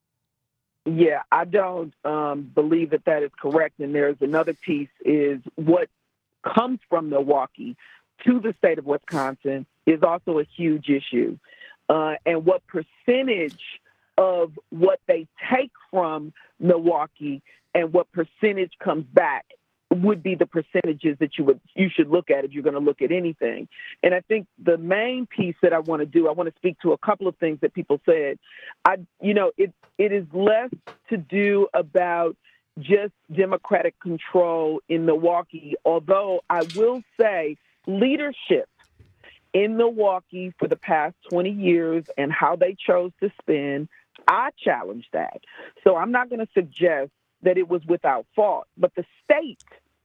Yeah, I don't um, believe that that is correct. And there's another piece is what comes from Milwaukee to the state of Wisconsin is also a huge issue. Uh, and what percentage of what they take from Milwaukee and what percentage comes back would be the percentages that you would you should look at if you're going to look at anything. And I think the main piece that I want to do, I want to speak to a couple of things that people said. I, you know, it it is less to do about just Democratic control in Milwaukee, although I will say leadership in Milwaukee for the past twenty years and how they chose to spend, I challenge that. So I'm not going to suggest that it was without fault, but the state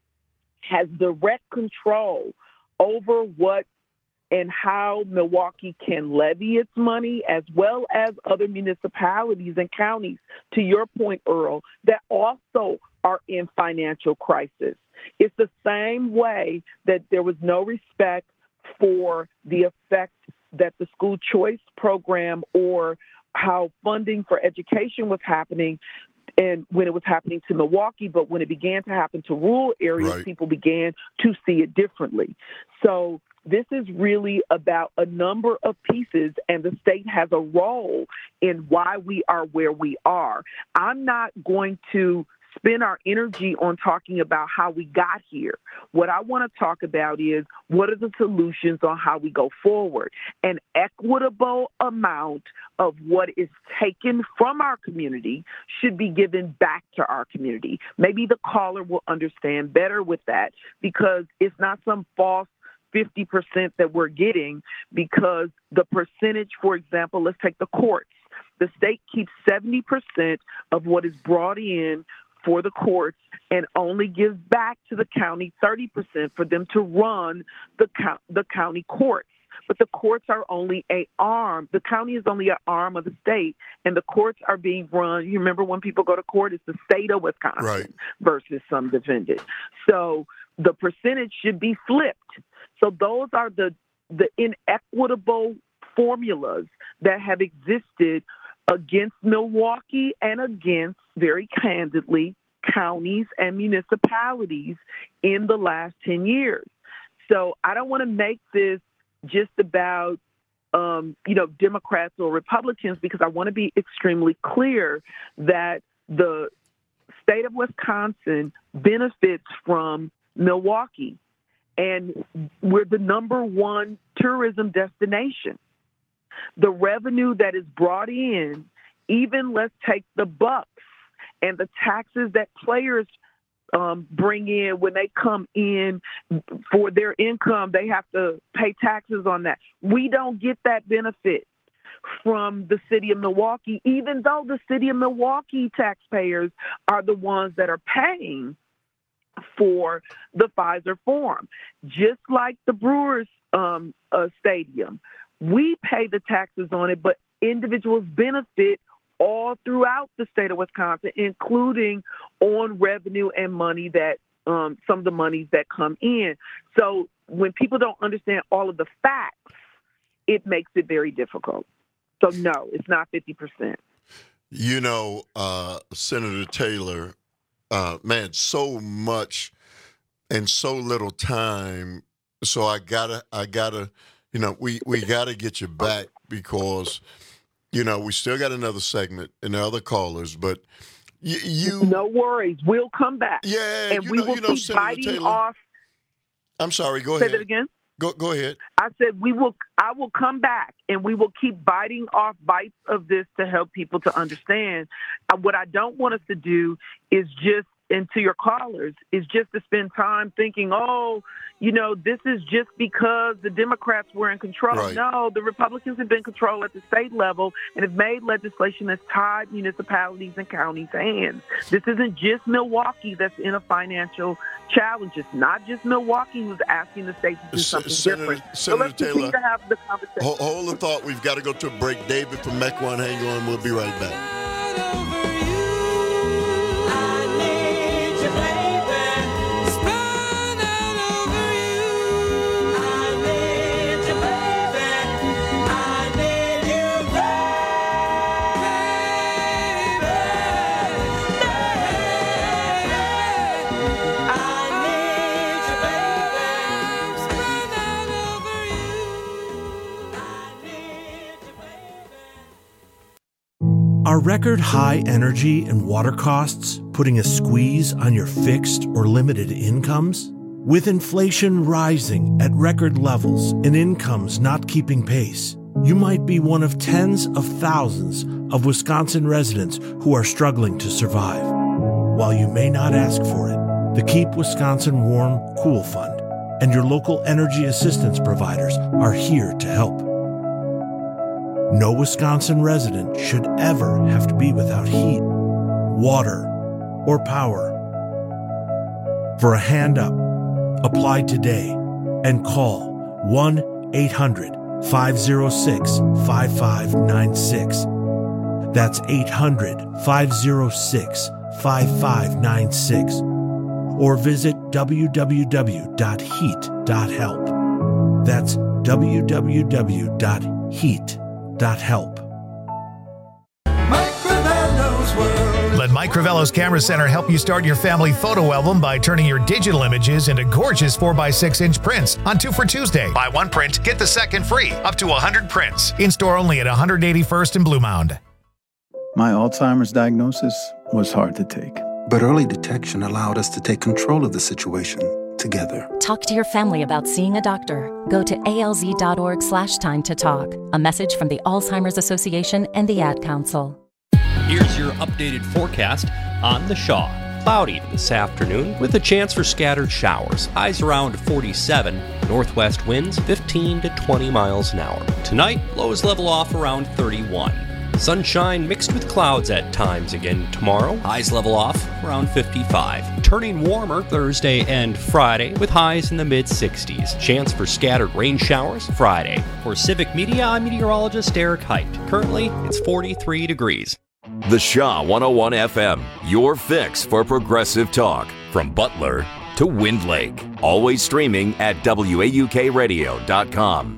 has direct control over what and how Milwaukee can levy its money, as well as other municipalities and counties, to your point, Earl, that also are in financial crisis. It's the same way that there was no respect for the effect that the school choice program or how funding for education was happening and when it was happening to Milwaukee, but when it began to happen to rural areas, right. people began to see it differently. So this is really about a number of pieces, and the state has a role in why we are where we are. I'm not going to spend our energy on talking about how we got here. What I want to talk about is what are the solutions on how we go forward. An equitable amount of what is taken from our community should be given back to our community. Maybe the caller will understand better with that because it's not some false fifty percent that we're getting because the percentage, for example, let's take the courts. The state keeps seventy percent of what is brought in for the courts and only gives back to the county thirty percent for them to run the co- the county courts. But the courts are only a arm. The county is only an arm of the state, and the courts are being run. You remember when people go to court, it's the state of Wisconsin right. versus some defendant. So the percentage should be flipped. So those are the the inequitable formulas that have existed against Milwaukee and against, very candidly, counties and municipalities in the last ten years. So I don't want to make this just about, um, you know, Democrats or Republicans, because I want to be extremely clear that the state of Wisconsin benefits from Milwaukee, and we're the number one tourism destination. The revenue that is brought in, even let's take the bucks and the taxes that players um, bring in when they come in for their income, they have to pay taxes on that. We don't get that benefit from the city of Milwaukee, even though the city of Milwaukee taxpayers are the ones that are paying for the Pfizer Forum. Just like the Brewers um, uh, Stadium, we pay the taxes on it, but individuals benefit all throughout the state of Wisconsin, including on revenue and money that um, some of the monies that come in. So when people don't understand all of the facts, it makes it very difficult. So no, it's not fifty percent. You know, uh, Senator Taylor, uh, man, so much and so little time. So I gotta, I gotta, you know, we, we gotta get you back because, you know, we still got another segment and the other callers, but you, you no worries, we'll come back. Yeah, and you we know, will you know, keep Senator biting Taylor, off. I'm sorry. Go Say ahead. that again. Go go ahead. I said we will. I will come back, and we will keep biting off bites of this to help people to understand. Uh, what I don't want us to do is just, and to your callers, is just to spend time thinking, oh, you know, this is just because the Democrats were in control. Right. No, the Republicans have been in control at the state level and have made legislation that's tied municipalities and counties' hands. This isn't just Milwaukee that's in a financial challenge. It's not just Milwaukee who's asking the state to do something Senator, different. Senator so let's Taylor, continue to have the conversation. Hold, hold the thought. We've got to go to a break. David from Mequon, hang on. We'll be right back. Are record high energy and water costs putting a squeeze on your fixed or limited incomes? With inflation rising at record levels and incomes not keeping pace, you might be one of tens of thousands of Wisconsin residents who are struggling to survive. While you may not ask for it, the Keep Wisconsin Warm, Cool Fund and your local energy assistance providers are here to help. No Wisconsin resident should ever have to be without heat, water, or power. For a hand up, apply today and call one eight hundred five oh six five five nine six. That's eight hundred five oh six five five nine six. Or visit w w w dot heat dot help. That's w w w dot heat dot help. Help. Let Mike Crivello's Camera Center help you start your family photo album by turning your digital images into gorgeous four by six inch prints on Two for Tuesday. Buy one print, get the second free, up to one hundred prints. In-store only at one eighty-first and Blue Mound. My Alzheimer's diagnosis was hard to take. But early detection allowed us to take control of the situation together. Talk to your family about seeing a doctor. Go to alz.org slash time to talk. A message from the Alzheimer's Association and the Ad Council. Here's your updated forecast on the Shaw. Cloudy this afternoon with a chance for scattered showers. Highs around forty-seven. Northwest winds fifteen to twenty miles an hour. Tonight, lows level off around thirty-one. Sunshine mixed with clouds at times again tomorrow. Highs level off around fifty-five. Turning warmer Thursday and Friday with highs in the mid-sixties. Chance for scattered rain showers Friday. For Civic Media, I'm meteorologist Eric Height. Currently, it's forty-three degrees. The Shaw one oh one F M, your fix for progressive talk. From Butler to Wind Lake. Always streaming at W A U K radio dot com.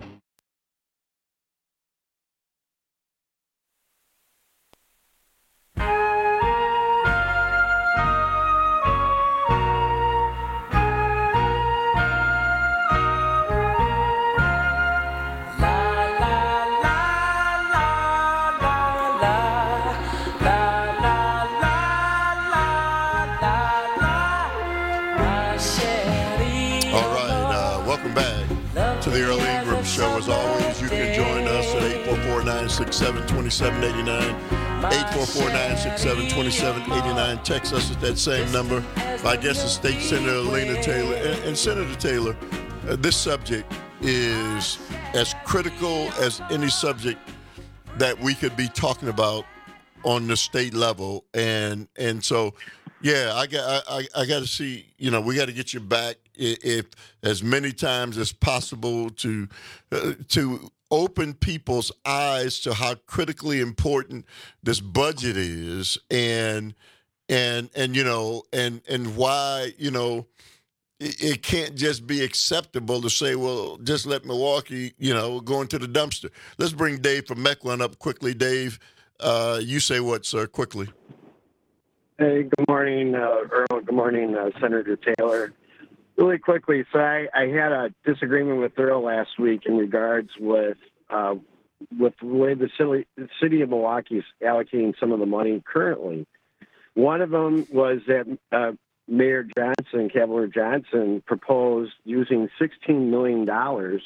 The Earl Ingram Show. As always, you can join us at eight four four, nine six seven, two seven eight nine, eight four four, nine six seven, two seven eight nine. Text us at that same number. My guest is State Senator Lena Taylor. And, and Senator Taylor, uh, this subject is as critical as any subject that we could be talking about on the state level. And and so, yeah, I got I, I got to see, you know, we got to get you back if as many times as possible to uh, to open people's eyes to how critically important this budget is, and and and you know and and why you know it, it can't just be acceptable to say, well, just let Milwaukee, you know, go into the dumpster. Let's bring Dave from Mequon up quickly. Dave, uh, you say what, sir? Quickly. Hey, good morning, uh, Earl. Good morning, uh, Senator Taylor. Really quickly, so I, I had a disagreement with Earl last week in regards with uh, with the way the city, the city of Milwaukee is allocating some of the money currently. One of them was that uh, Mayor Johnson, Cavalier Johnson, proposed using sixteen million dollars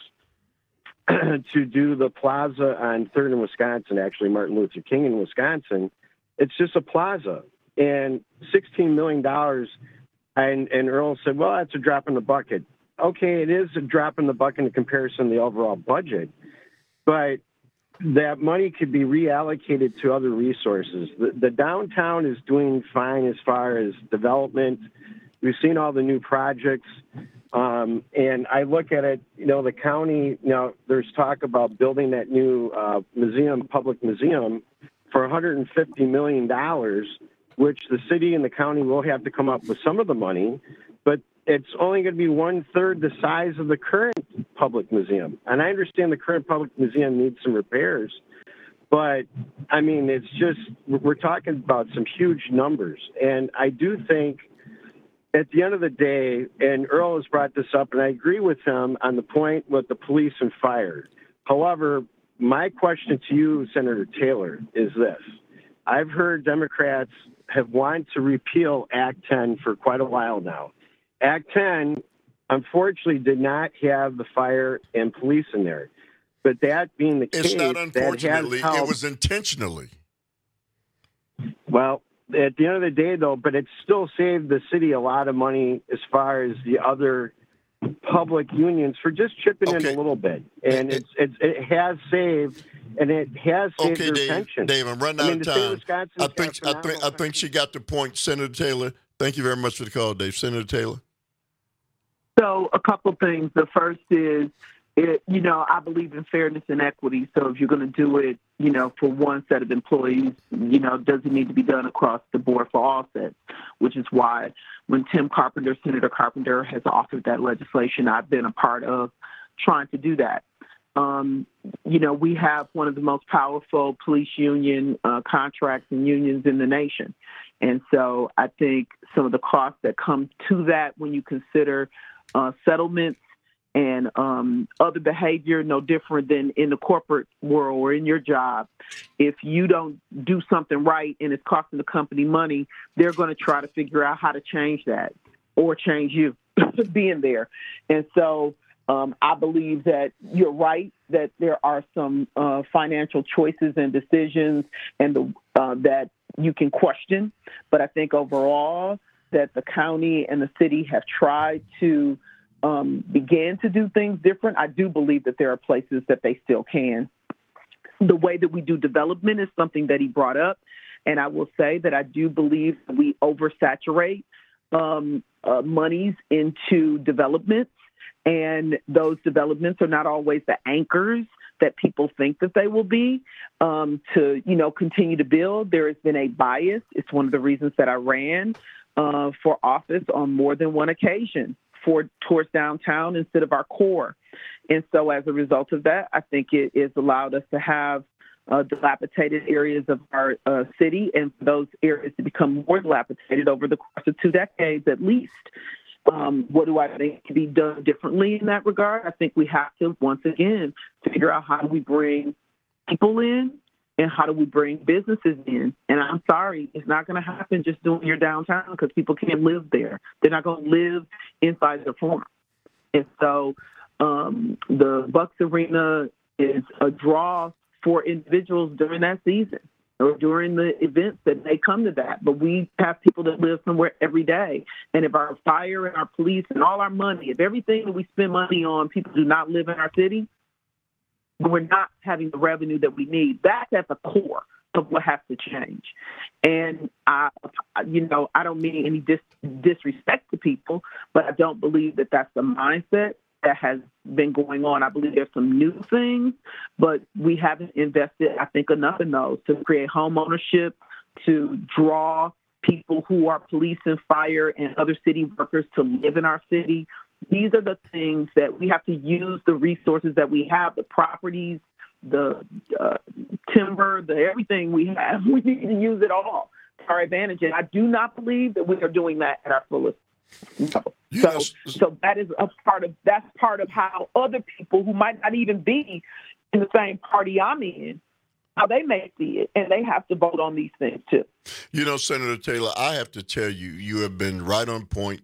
to do the plaza on third in Wisconsin, actually Martin Luther King in Wisconsin. It's just a plaza. And sixteen million dollars, and, and Earl said, well, that's a drop in the bucket. Okay, it is a drop in the bucket in comparison to the overall budget, but that money could be reallocated to other resources. The, the downtown is doing fine as far as development. We've seen all the new projects. Um, and I look at it, you know, the county, you know, there's talk about building that new uh, museum, public museum, for one hundred fifty million dollars, which the city and the county will have to come up with some of the money, but it's only going to be one-third the size of the current public museum. And I understand the current public museum needs some repairs, but, I mean, it's just, we're talking about some huge numbers. And I do think at the end of the day, and Earl has brought this up, and I agree with him on the point with the police and fire. However, my question to you, Senator Taylor, is this. I've heard Democrats have wanted to repeal Act ten for quite a while now. Act ten, unfortunately, did not have the fire and police in there. But that being the it's case, not unfortunately, that has it was intentionally. Well, at the end of the day, though, but it still saved the city a lot of money as far as the other public unions for just chipping okay. in a little bit. And it, it's, it's, it has saved, and it has saved okay, their Dave, pension. Dave, I'm running I out mean, of the state of time. Wisconsin I think, I, think, I think she got the point. Senator Taylor, thank you very much for the call, Dave. Senator Taylor. So a couple things. The first is, it, you know, I believe in fairness and equity. So if you're going to do it, you know, for one set of employees, you know, does it need to be done across the board for all sets, which is why when Tim Carpenter, Senator Carpenter, has authored that legislation, I've been a part of trying to do that. Um, you know, we have one of the most powerful police union uh, contracts and unions in the nation. And so I think some of the costs that come to that when you consider uh, settlements and um, other behavior, no different than in the corporate world or in your job. If you don't do something right and it's costing the company money, they're going to try to figure out how to change that or change you being there. And so um, I believe that you're right, that there are some uh, financial choices and decisions and the, uh, that you can question. But I think overall, that the county and the city have tried to um, begin to do things different, I do believe that there are places that they still can. The way that we do development is something that he brought up. And I will say that I do believe that we oversaturate um, uh, monies into developments. And those developments are not always the anchors that people think that they will be um, to, you know, continue to build. There has been a bias. It's one of the reasons that I ran uh, for office on more than one occasion for towards downtown instead of our core. And so as a result of that, I think it has allowed us to have uh, dilapidated areas of our uh, city, and for those areas to become more dilapidated over the course of two decades at least. Um, what do I think can be done differently in that regard? I think we have to, once again, figure out how do we bring people in and how do we bring businesses in. And I'm sorry, it's not going to happen just doing your downtown because people can't live there. They're not going to live inside the forum. And so um, the Bucks Arena is a draw for individuals during that season or during the events that they come to that. But we have people that live somewhere every day. And if our fire and our police and all our money, if everything that we spend money on, people do not live in our city, we're not having the revenue that we need. That's at the core of what has to change. And, I, you know, I don't mean any dis- disrespect to people, but I don't believe that that's the mindset that has been going on. I believe there's some new things, but we haven't invested, I think, enough in those to create home ownership, to draw people who are police and fire and other city workers to live in our city. These are the things that we have to use the resources that we have, the properties, the uh, timber, the everything we have. We need to use it all to our advantage. And I do not believe that we are doing that at our fullest. No. So, so that is a part of that's part of how other people who might not even be in the same party I'm in, how they may see it, and they have to vote on these things too. You know, Senator Taylor, I have to tell you, you have been right on point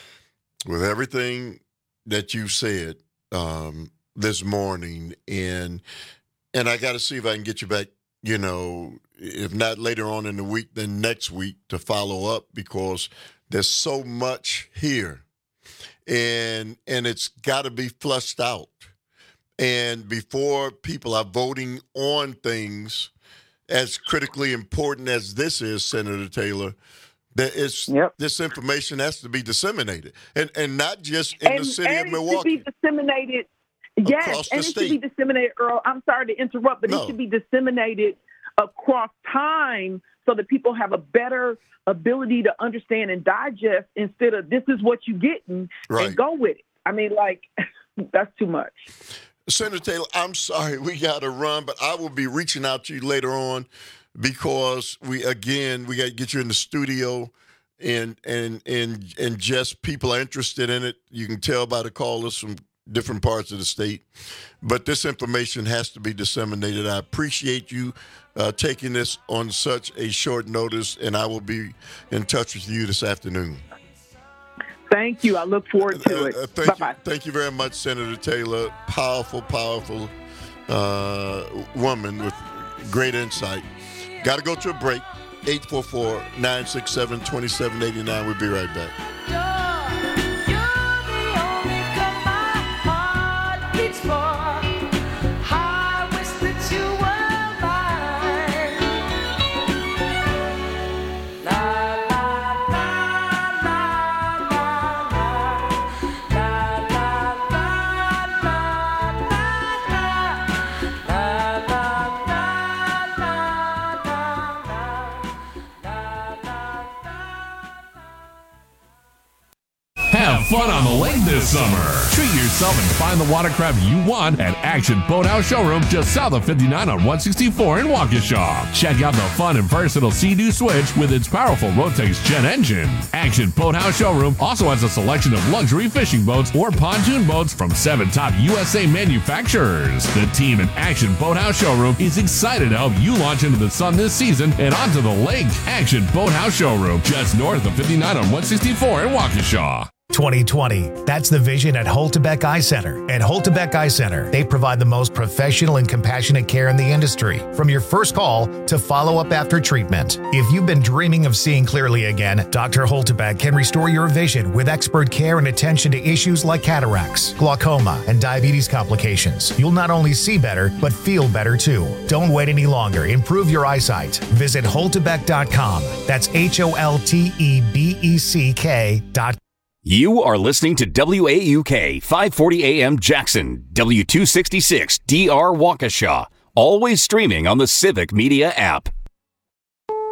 with everything that you said um, this morning, and and I got to see if I can get you back. You know, if not later on in the week, then next week to follow up because there's so much here, and and it's got to be flushed out. And before people are voting on things as critically important as this is, Senator Taylor, that is yep. this information has to be disseminated, and and not just in and, the city and of Milwaukee. It should be disseminated. Yes, and it state. should be disseminated, Earl. I'm sorry to interrupt, but no. it should be disseminated across time so that people have a better ability to understand and digest instead of this is what you get and, right. and go with it. I mean, like, that's too much. Senator Taylor, I'm sorry we got to run, but I will be reaching out to you later on because we, again, we got to get you in the studio and, and, and, and just people are interested in it. You can tell by the callers from different parts of the state, but this information has to be disseminated. I appreciate you uh, taking this on such a short notice, and I will be in touch with you this afternoon. Thank you. I look forward to it. Uh, uh, thank Bye-bye. you, thank you very much, Senator Taylor. Powerful, powerful uh, woman with great insight. Got to go to a break. eight four four, nine six seven, two seven eight nine. We'll be right back. Have fun on the lake this summer. Treat yourself and find the watercraft you want at Action Boathouse Showroom just south of fifty-nine on one sixty-four in Waukesha. Check out the fun and versatile Sea-Doo Switch with its powerful Rotax Jet engine. Action Boathouse Showroom also has a selection of luxury fishing boats or pontoon boats from seven top U S A manufacturers. The team at Action Boathouse Showroom is excited to help you launch into the sun this season and onto the lake. Action Boathouse Showroom just north of fifty-nine on one sixty-four in Waukesha. twenty twenty. That's the vision at Holtebeck Eye Center. At Holtebeck Eye Center, they provide the most professional and compassionate care in the industry, from your first call to follow-up after treatment. If you've been dreaming of seeing clearly again, Doctor Holtebeck can restore your vision with expert care and attention to issues like cataracts, glaucoma, and diabetes complications. You'll not only see better, but feel better too. Don't wait any longer. Improve your eyesight. Visit Holtebeck dot com. That's H O L T E B E C K dot com. You are listening to W A U K five forty A M Jackson, W two sixty-six D R Waukesha, always streaming on the Civic Media app.